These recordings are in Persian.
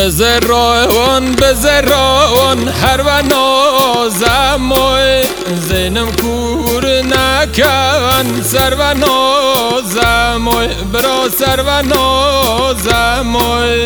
بزران هر و نازمای زینم کور نکن سر و نازمای برا سر و نازمای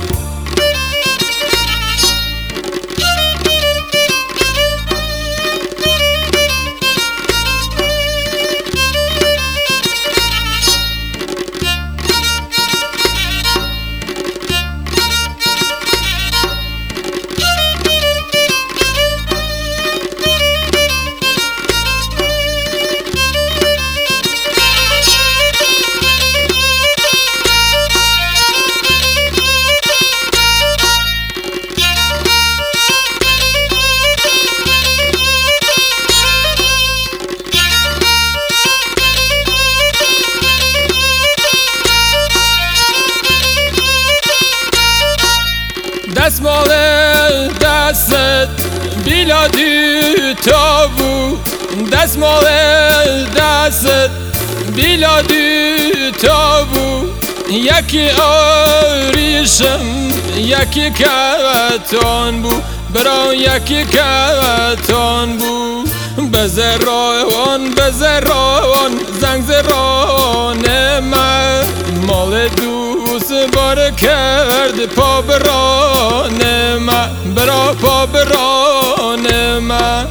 دستمال دستت بیلادی تابو دستمال دستت بیلادی تابو یکی آریشم یکی کتان بو برا یکی کتان بو بزران زنگ زران من مال دوست بار کرد پا بران من برا پا بران من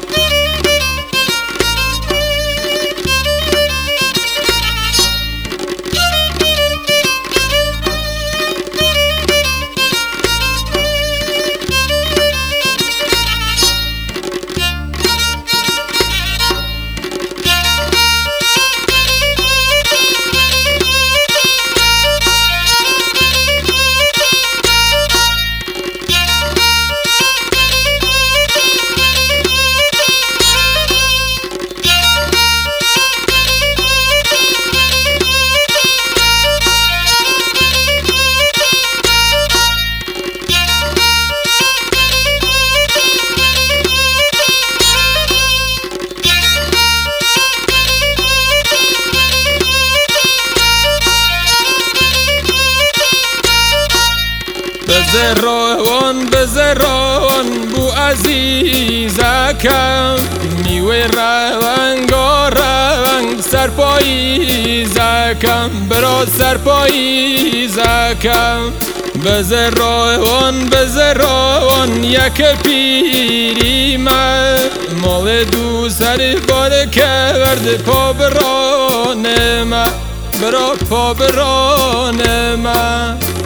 بزران بو عزیزکم میوه رنگ سرپاییزکم برا سرپاییزکم بزران یک پیری من مال دو سر بار کرد پا بران من برا پا بران من